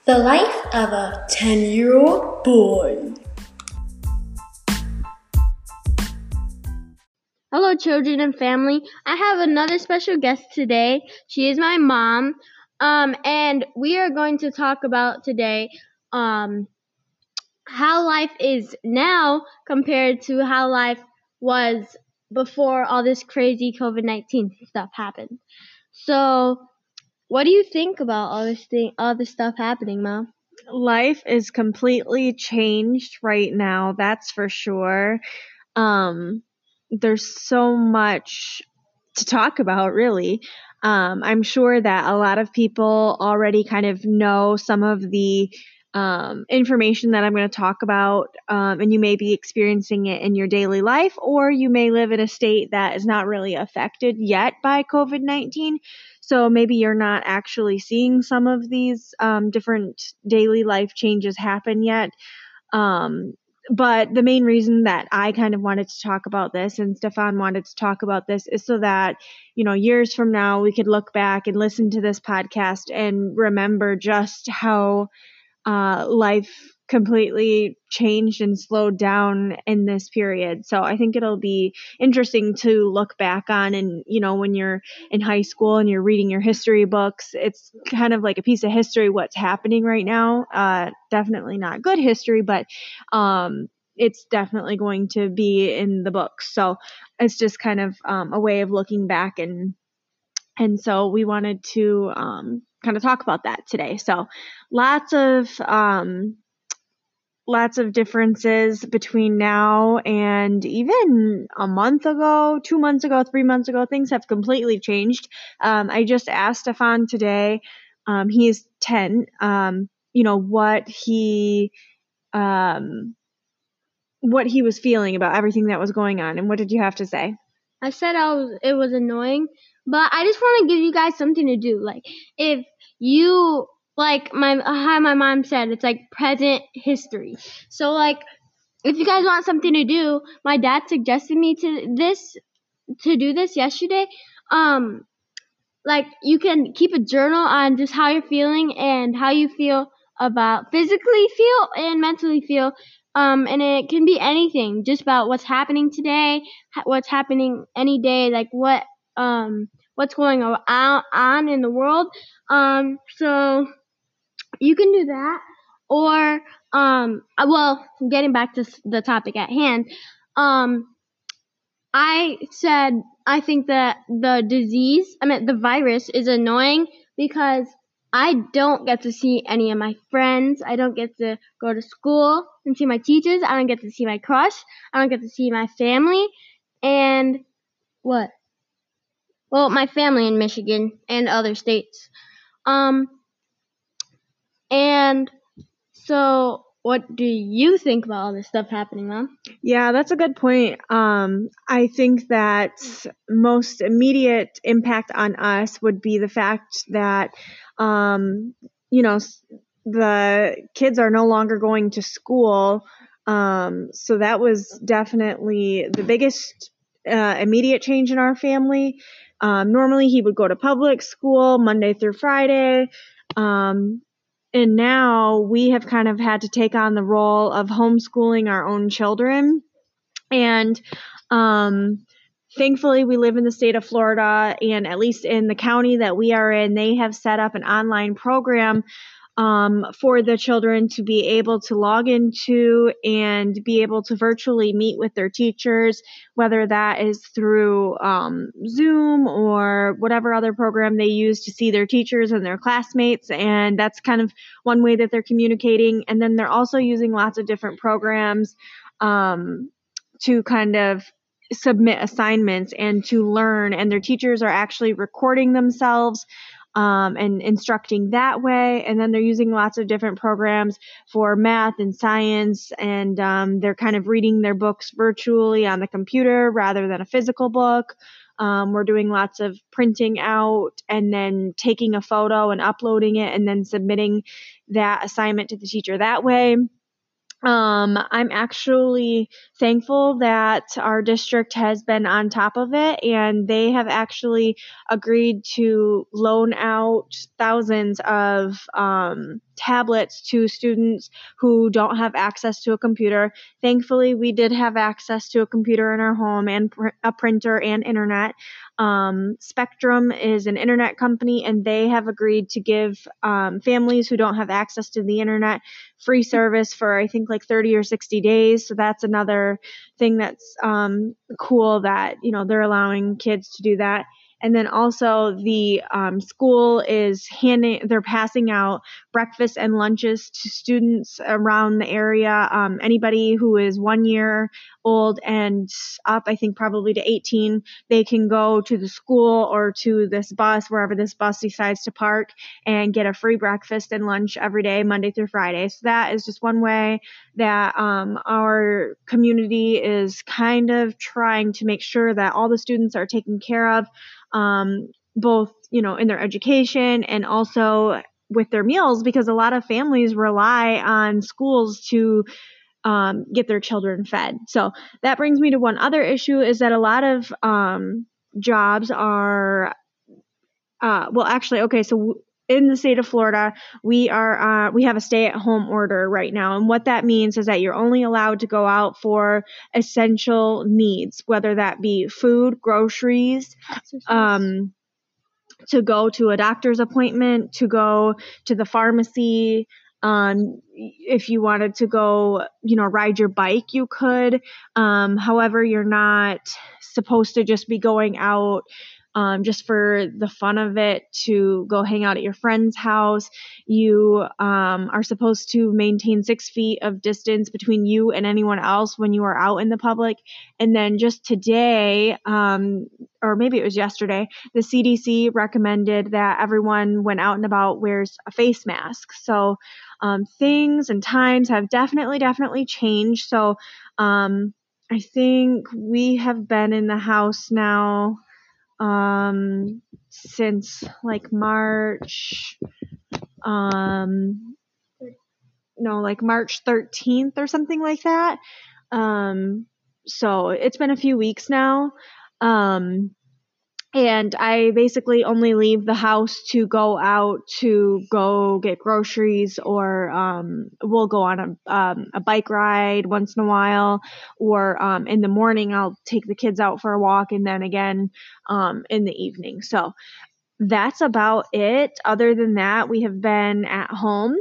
The life of a 10-year-old boy. Hello, children and family. I have another special guest today. She is my mom. And we are going to talk about today how life is now compared to how life was before all this crazy COVID-19 stuff happened. So, what do you think about all this stuff happening, Mom? Life is completely changed right now, that's for sure. There's so much to talk about, really. I'm sure that a lot of people already kind of know some of the information that I'm going to talk about, and you may be experiencing it in your daily life, or you may live in a state that is not really affected yet by COVID-19. So maybe you're not actually seeing some of these different daily life changes happen yet. But the main reason that I kind of wanted to talk about this and Stefan wanted to talk about this is so that, years from now, we could look back and listen to this podcast and remember just how life completely changed and slowed down in this period. So I think it'll be interesting to look back on. And, when you're in high school and you're reading your history books, it's kind of like a piece of history what's happening right now. Definitely not good history, but it's definitely going to be in the books. So it's just kind of a way of looking back, and so we wanted to kind of talk about that today. So lots of differences between now and even a month ago, 2 months ago, 3 months ago. Things have completely changed. I just asked Stefan today, he is 10, what he was feeling about everything that was going on. And what did you have to say? I said it was annoying, but I just want to give you guys something to do. Like, if you, like how my mom said, it's like present history. So, like, if you guys want something to do, my dad suggested me to do this yesterday. Like, you can keep a journal on just how you're feeling and how you feel about physically feel and mentally feel. And it can be anything, just about what's happening today, what's happening any day, like what's going on in the world. So you can do that, or well, getting back to the topic at hand, I said I think that the virus is annoying because I don't get to see any of my friends. I don't get to go to school and see my teachers. I don't get to see my crush. I don't get to see my family. And what? Well, my family in Michigan and other states. And so what do you think about all this stuff happening, Mom? Yeah, that's a good point. I think that most immediate impact on us would be the fact that, the kids are no longer going to school. So that was definitely the biggest immediate change in our family. Normally he would go to public school Monday through Friday. And now we have kind of had to take on the role of homeschooling our own children. And thankfully, we live in the state of Florida, and at least in the county that we are in, they have set up an online program for the children to be able to log into and be able to virtually meet with their teachers, whether that is through Zoom or whatever other program they use to see their teachers and their classmates. And that's kind of one way that they're communicating. And then they're also using lots of different programs to kind of submit assignments and to learn. And their teachers are actually recording themselves and instructing that way. And then they're using lots of different programs for math and science, and they're kind of reading their books virtually on the computer rather than a physical book. We're doing lots of printing out and then taking a photo and uploading it and then submitting that assignment to the teacher that way. I'm actually thankful that our district has been on top of it, and they have actually agreed to loan out thousands of tablets to students who don't have access to a computer. Thankfully, we did have access to a computer in our home and a printer and internet. Spectrum is an internet company, and they have agreed to give families who don't have access to the internet free service for, I think, like 30 or 60 days. So that's another thing that's cool that, they're allowing kids to do that. And then also the school is they're passing out breakfast and lunches to students around the area. Anybody who is 1 year old and up, I think probably to 18, they can go to the school or to this bus, wherever this bus decides to park, and get a free breakfast and lunch every day, Monday through Friday. So that is just one way that our community is kind of trying to make sure that all the students are taken care of, both, in their education and also with their meals, because a lot of families rely on schools to get their children fed. So that brings me to one other issue, is that a lot of jobs are, so in the state of Florida, we have a stay-at-home order right now, and what that means is that you're only allowed to go out for essential needs, whether that be food, groceries, to go to a doctor's appointment, to go to the pharmacy. If you wanted to go, ride your bike, you could. However, you're not supposed to just be going out just for the fun of it to go hang out at your friend's house. You are supposed to maintain 6 feet of distance between you and anyone else when you are out in the public. And then just today, or maybe it was yesterday, the CDC recommended that everyone when out and about wears a face mask. So things and times have definitely changed. So I think we have been in the house now since like March 13th or something like that. So it's been a few weeks now. And I basically only leave the house to go out to go get groceries, or we'll go on a bike ride once in a while, or in the morning I'll take the kids out for a walk, and then again in the evening. So that's about it. Other than that, we have been at home.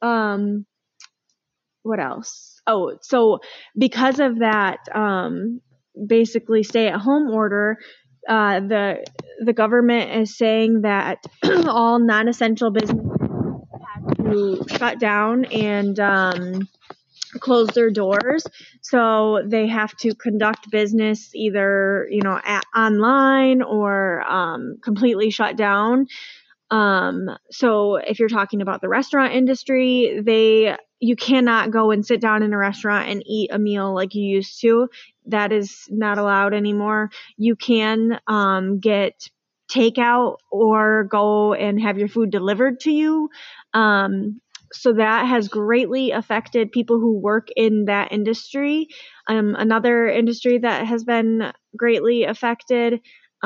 What else? Oh, so because of that basically stay-at-home order, the government is saying that all non-essential businesses have to shut down and close their doors. So they have to conduct business either, online or completely shut down. So if you're talking about the restaurant industry, you cannot go and sit down in a restaurant and eat a meal like you used to. That is not allowed anymore. You can get takeout or go and have your food delivered to you. So that has greatly affected people who work in that industry. Another industry that has been greatly affected,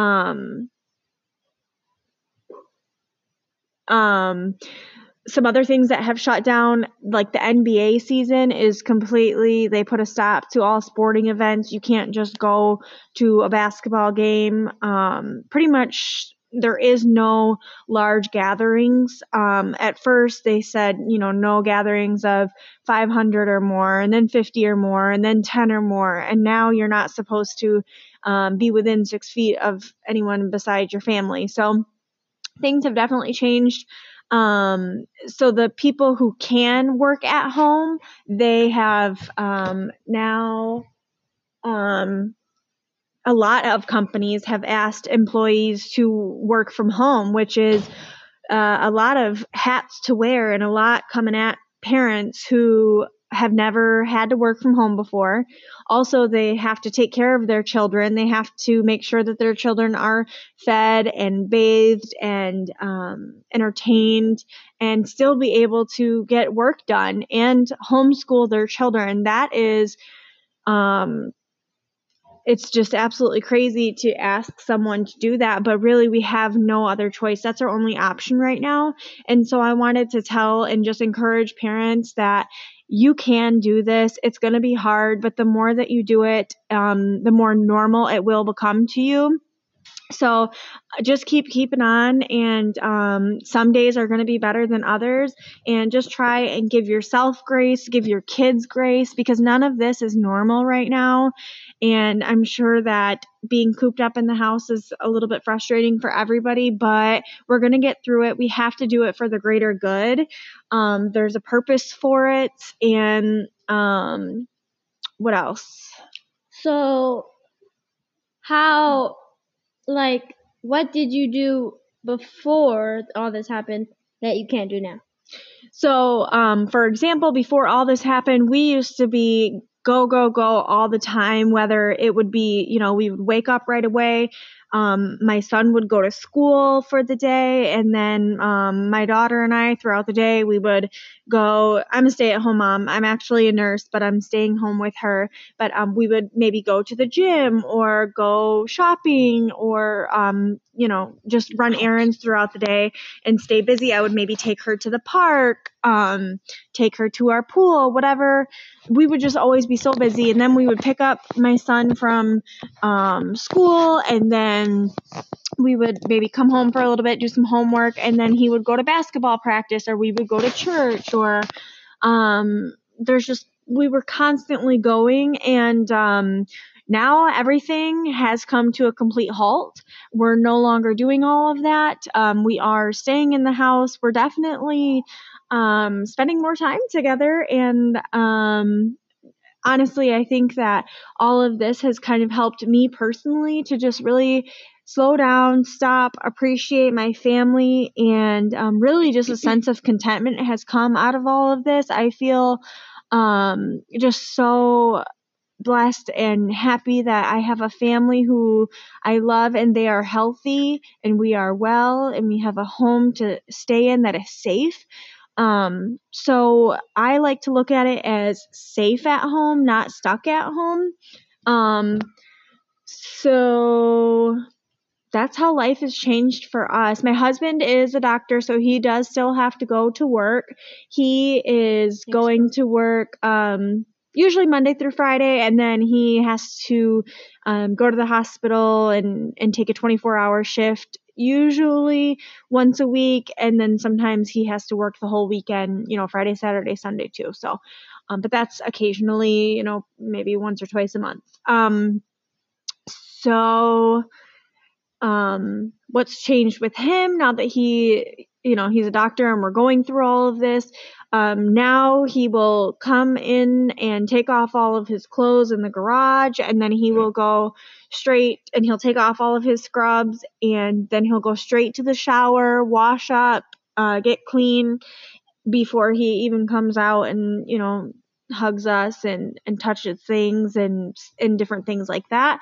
some other things that have shut down, like the NBA season is completely, they put a stop to all sporting events. You can't just go to a basketball game. Pretty much there is no large gatherings. At first they said, no gatherings of 500 or more, and then 50 or more, and then 10 or more. And now you're not supposed to be within 6 feet of anyone besides your family. So things have definitely changed. So the people who can work at home, they have now a lot of companies have asked employees to work from home, which is a lot of hats to wear and a lot coming at parents who have never had to work from home before. Also, they have to take care of their children. They have to make sure that their children are fed and bathed and entertained and still be able to get work done and homeschool their children. That is it's just absolutely crazy to ask someone to do that, but really we have no other choice. That's our only option right now. And so I wanted to tell and just encourage parents that you can do this. It's going to be hard, but the more that you do it, the more normal it will become to you. So just keep keeping on, and some days are going to be better than others, and just try and give yourself grace, give your kids grace, because none of this is normal right now. And I'm sure that being cooped up in the house is a little bit frustrating for everybody, but we're going to get through it. We have to do it for the greater good. There's a purpose for it. And what else? So how, like, what did you do before all this happened that you can't do now? So, for example, before all this happened, we used to be go, go, go all the time, whether it would be, we would wake up right away. My son would go to school for the day, and then my daughter and I, throughout the day, we would go. I'm a stay-at-home mom. I'm actually a nurse, but I'm staying home with her. But we would maybe go to the gym or go shopping or, just run errands throughout the day and stay busy. I would maybe take her to the park, take her to our pool, whatever. We would just always be so busy. And then we would pick up my son from school, and then we would maybe come home for a little bit, do some homework, and then he would go to basketball practice, or we would go to church, or we were constantly going. And now everything has come to a complete halt. We're no longer doing all of that. We are staying in the house. We're definitely spending more time together. And honestly, I think that all of this has kind of helped me personally to just really slow down, stop, appreciate my family, and really just a sense of contentment has come out of all of this. I feel just so blessed and happy that I have a family who I love, and they are healthy, and we are well, and we have a home to stay in that is safe. So I like to look at it as safe at home, not stuck at home. So that's how life has changed for us. My husband is a doctor, so he does still have to go to work. He is going to work, usually Monday through Friday, and then he has to go to the hospital and take a 24-hour shift, usually once a week, and then sometimes he has to work the whole weekend, Friday, Saturday, Sunday too. So, but that's occasionally, maybe once or twice a month. What's changed with him now that he's a doctor and we're going through all of this, now he will come in and take off all of his clothes in the garage, and then he will go straight and he'll take off all of his scrubs, and then he'll go straight to the shower, wash up, get clean before he even comes out and, hugs us and touches things and different things like that.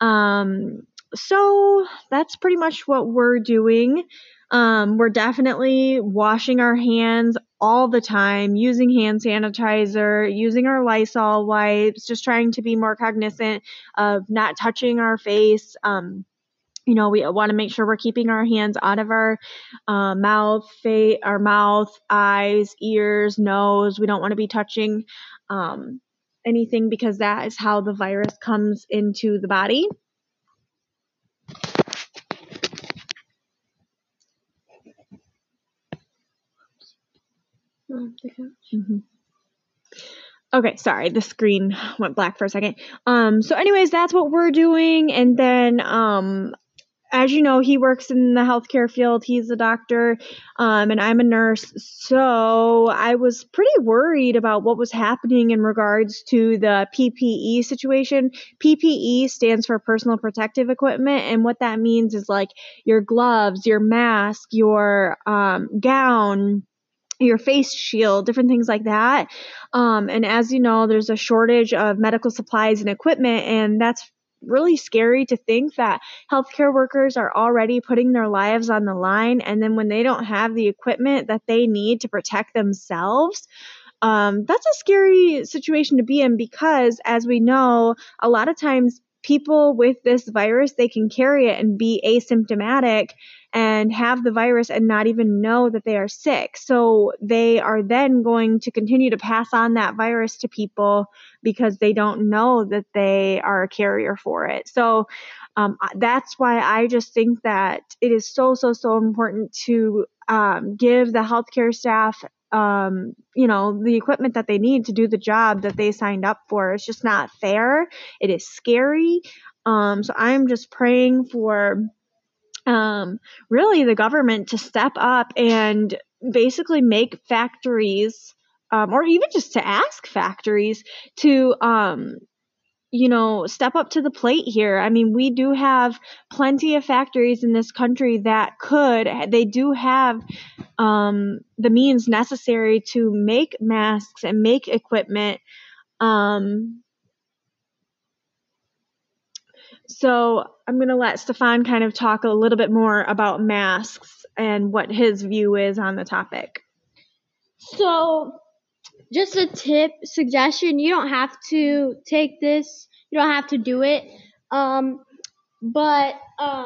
So that's pretty much what we're doing. We're definitely washing our hands all the time, using hand sanitizer, using our Lysol wipes, just trying to be more cognizant of not touching our face. We want to make sure we're keeping our hands out of our mouth, eyes, ears, nose. We don't want to be touching anything, because that is how the virus comes into the body. Mm-hmm. Okay, sorry, the screen went black for a second. So anyways, that's what we're doing. And then, as you know, he works in the healthcare field. He's a doctor, and I'm a nurse. So I was pretty worried about what was happening in regards to the PPE situation. PPE stands for personal protective equipment. And what that means is like your gloves, your mask, your gown, your face shield, different things like that. And as you know, there's a shortage of medical supplies and equipment, and that's really scary to think that healthcare workers are already putting their lives on the line, and then when they don't have the equipment that they need to protect themselves, that's a scary situation to be in, because as we know, a lot of times people with this virus, they can carry it and be asymptomatic and have the virus and not even know that they are sick. So they are then going to continue to pass on that virus to people because they don't know that they are a carrier for it. So that's why I just think that it is so important to give the healthcare staff the equipment that they need to do the job that they signed up for. It's just not fair. It is scary. So I'm just praying for really the government to step up and basically make factories, or even just to ask factories to step up to the plate here. I mean, we do have plenty of factories in this country that they do have the means necessary to make masks and make equipment. So I'm going to let Stefan kind of talk a little bit more about masks and what his view is on the topic. So, just a suggestion, you don't have to take this, you don't have to do it, but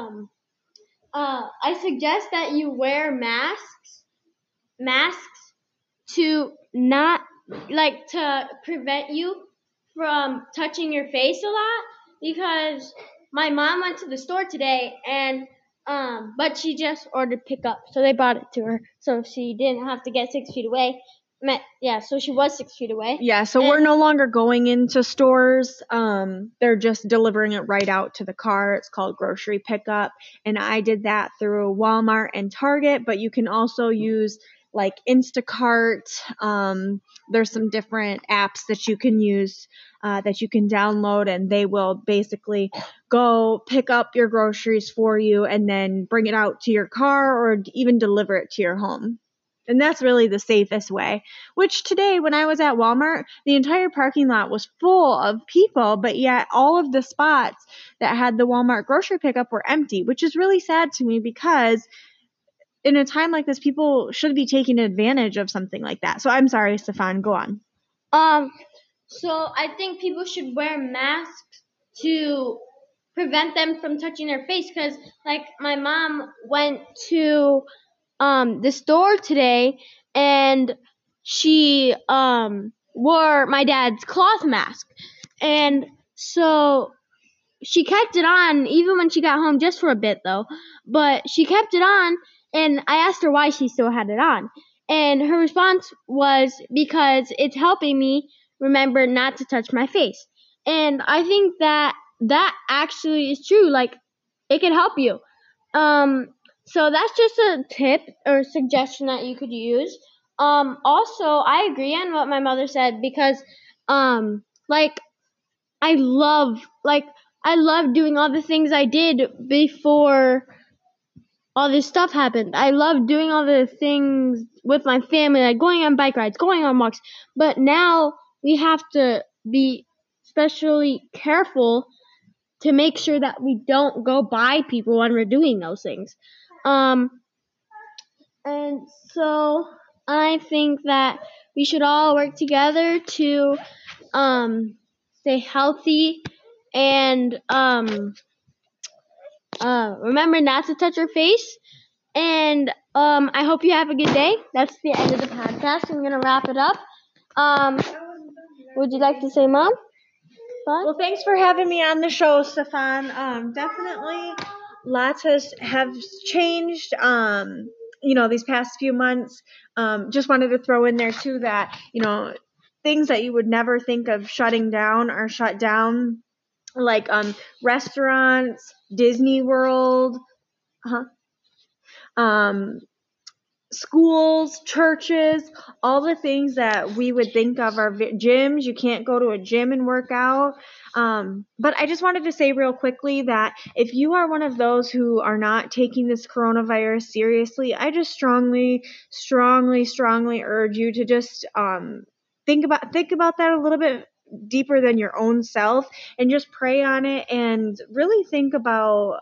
I suggest that you wear masks to not, to prevent you from touching your face a lot, because my mom went to the store today and but she just ordered pickup, so they brought it to her, so she didn't have to get 6 feet away. So she was 6 feet away. Yeah, so we're no longer going into stores. They're just delivering it right out to the car. It's called grocery pickup, and I did that through Walmart and Target, but you can also use like Instacart. There's some different apps that you can use, that you can download, and they will basically go pick up your groceries for you and then bring it out to your car or even deliver it to your home. And that's really the safest way, which today when I was at Walmart, the entire parking lot was full of people, but yet all of the spots that had the Walmart grocery pickup were empty, which is really sad to me because in a time like this, people should be taking advantage of something like that. So I'm sorry, Stefan, go on. So I think people should wear masks to prevent them from touching their face, because like my mom went to the store today and she wore my dad's cloth mask, and so she kept it on even when she got home, just for a bit though, but she kept it on, and I asked her why she still had it on, and her response was because it's helping me remember not to touch my face. And I think that actually is true. Like, it can help you. So that's just a tip or suggestion that you could use. Also, I agree on what my mother said, because I love doing all the things I did before all this stuff happened. I love doing all the things with my family, like going on bike rides, going on walks. But now we have to be especially careful to make sure that we don't go by people when we're doing those things. And so I think that we should all work together to stay healthy and remember not to touch your face. And I hope you have a good day. That's the end of the podcast. I'm going to wrap it up. Would you like to say, Mom? Bye? Well, thanks for having me on the show, Stefan. Definitely lots have changed, these past few months. Just wanted to throw in there, too, that, things that you would never think of shutting down are shut down, like restaurants, Disney World, schools, churches, all the things that we would think of are gyms. You can't go to a gym and work out. But I just wanted to say real quickly that if you are one of those who are not taking this coronavirus seriously, I just strongly urge you to just think about that a little bit deeper than your own self, and just pray on it and really think about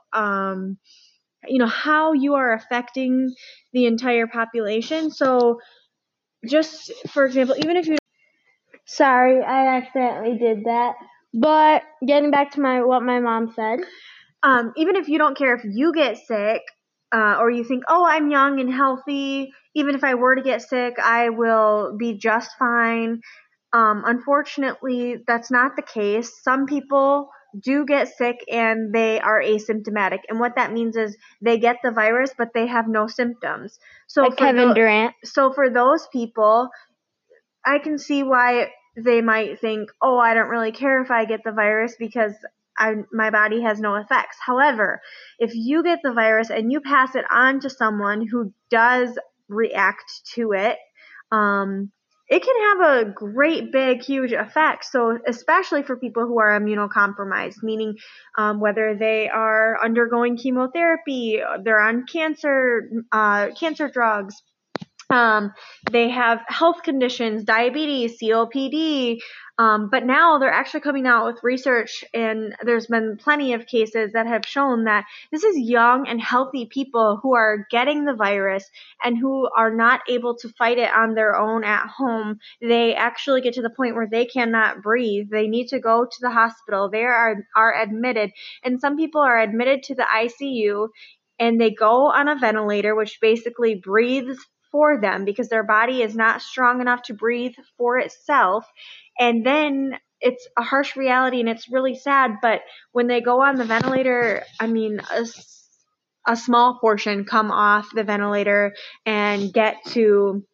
how you are affecting the entire population. So just for example, even if you Sorry, I accidentally did that. But getting back to what my mom said. Even if you don't care if you get sick, or you think, oh, I'm young and healthy, even if I were to get sick, I will be just fine. Unfortunately, that's not the case. Some people do get sick and they are asymptomatic. And what that means is they get the virus, but they have no symptoms. So Like Kevin Durant. So for those people, I can see why they might think, oh, I don't really care if I get the virus because my body has no effects. However, if you get the virus and you pass it on to someone who does react to it, it can have a great, big, huge effect. So especially for people who are immunocompromised, meaning whether they are undergoing chemotherapy, they're on cancer drugs, they have health conditions, diabetes, COPD, but now they're actually coming out with research, and there's been plenty of cases that have shown that this is young and healthy people who are getting the virus and who are not able to fight it on their own at home. They actually get to the point where they cannot breathe. They need to go to the hospital. They are admitted, and some people are admitted to the ICU, and they go on a ventilator, which basically breathes for them because their body is not strong enough to breathe for itself. And then it's a harsh reality and it's really sad. But when they go on the ventilator, I mean, a small portion come off the ventilator and get to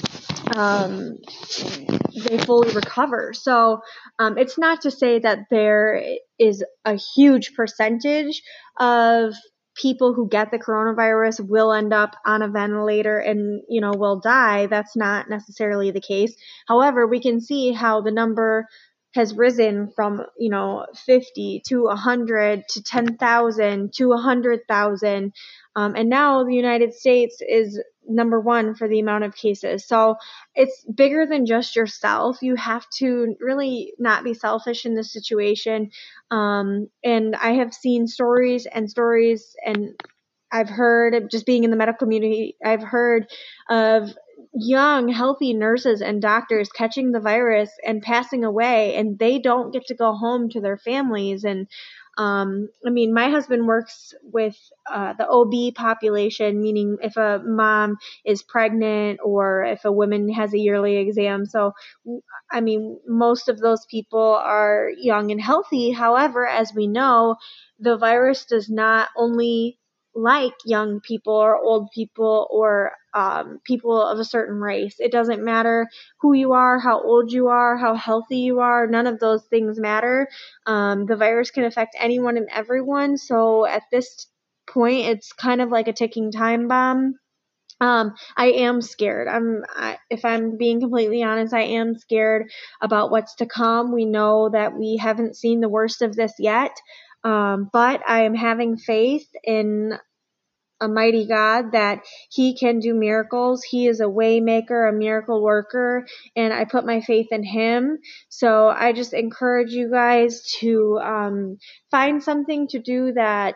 they fully recover. So it's not to say that there is a huge percentage of people who get the coronavirus will end up on a ventilator and, will die. That's not necessarily the case. However, we can see how the number has risen from, 50 to 100 to 10,000 to 100,000. And now the United States is number one for the amount of cases. So it's bigger than just yourself. You have to really not be selfish in this situation. And I have seen stories, and I've heard, just being in the medical community, I've heard of young, healthy nurses and doctors catching the virus and passing away, and they don't get to go home to their families. And my husband works with the OB population, meaning if a mom is pregnant or if a woman has a yearly exam. So, most of those people are young and healthy. However, as we know, the virus does not only like young people or old people or people of a certain race. It doesn't matter who you are, how old you are, how healthy you are. None of those things matter. The virus can affect anyone and everyone. So at this point, it's kind of like a ticking time bomb. I am scared. If I'm being completely honest, I am scared about what's to come. We know that we haven't seen the worst of this yet. But I am having faith in a mighty God that He can do miracles. He is a way maker, a miracle worker, and I put my faith in Him. So I just encourage you guys to find something to do that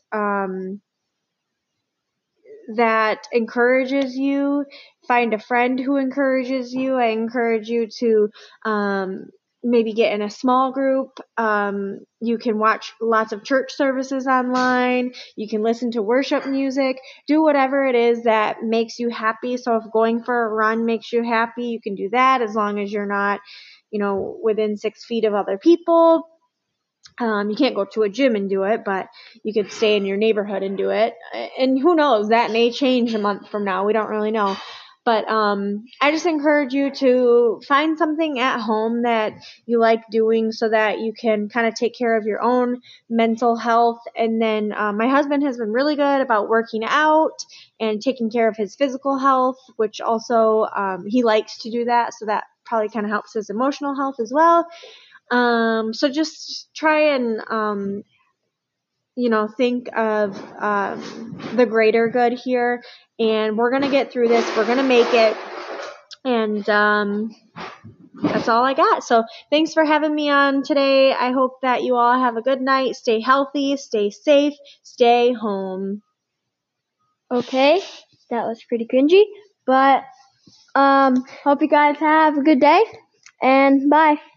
encourages you. Find a friend who encourages you. I encourage you to maybe get in a small group. You can watch lots of church services online. You can listen to worship music. Do whatever it is that makes you happy. So if going for a run makes you happy, you can do that as long as you're not, within 6 feet of other people. You can't go to a gym and do it, but you could stay in your neighborhood and do it. And who knows, that may change a month from now. We don't really know. But I just encourage you to find something at home that you like doing so that you can kind of take care of your own mental health. And then my husband has been really good about working out and taking care of his physical health, which also he likes to do that. So that probably kind of helps his emotional health as well. So just try and, think of the greater good here, and we're going to get through this. We're going to make it, and that's all I got. So thanks for having me on today. I hope that you all have a good night. Stay healthy, stay safe, stay home. Okay, that was pretty cringy, but hope you guys have a good day, and bye.